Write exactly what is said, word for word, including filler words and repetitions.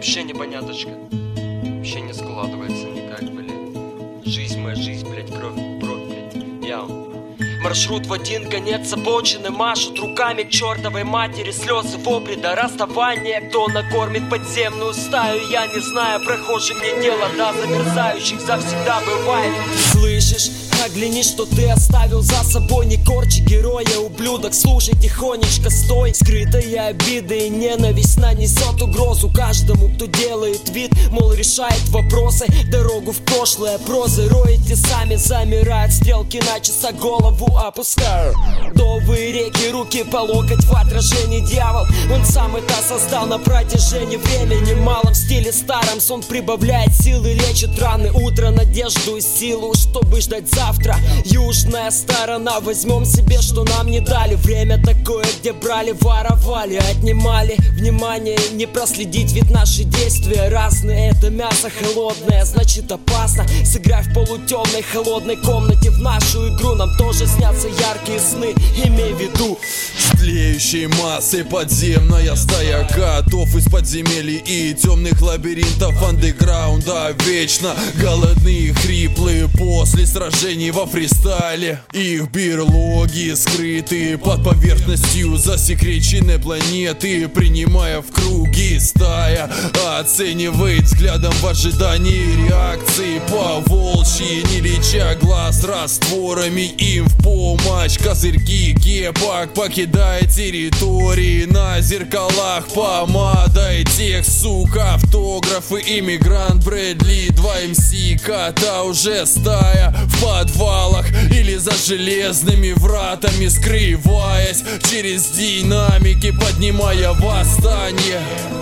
вообще непоняточка. Вообще не складывается никак, блядь. Жизнь моя, жизнь, блядь, кровь, кровь, блядь. Я. Маршрут в один конец обочины, машут руками к чертовой матери. Слезы, вопли до расставания. Кто накормит подземную стаю, я не знаю. Прохожим мне дело до замерзающих завсегда бывает. Слышишь? Огляни, что ты оставил за собой. Не корчи героя, ублюдок, слушай тихонечко, стой. Скрытые обиды и ненависть нанесет угрозу каждому, кто делает вид, мол, решает вопросы. Дорогу в прошлое прозы роете сами. Замирают стрелки на часах, голову опускаю. Вдовые реки, руки по локоть в отражении. Дьявол, он сам это создал на протяжении времени. Малом в стиле старом сон прибавляет силы, лечит раны. Утро, надежду и силу, чтобы ждать завтра. Южная сторона, возьмем себе, что нам не дали. Время такое, где брали, воровали, отнимали внимание, не проследить, ведь наши действия разные. Это мясо холодное, значит опасно. Сыграй в полутемной холодной комнате в нашу игру. Нам тоже снятся яркие сны, имей в виду. С тлеющей массой подземная стая котов из подземелий и темных лабиринтов андеграунда. Вечно голодные, хриплые после сражений во фристайле. Их берлоги скрыты под поверхностью засекреченной планеты. Принимая в круги стая оценивает взглядом в ожидании реакции по волчьи, не леча глаз растворами им в помощь. Козырьки кепок покидая территории, на зеркалах помадой текст, сука, автографы, иммигрант Брэдли, два эм си, кота уже стая в подвалах или за железными вратами, скрываясь через динамики, поднимая восстание.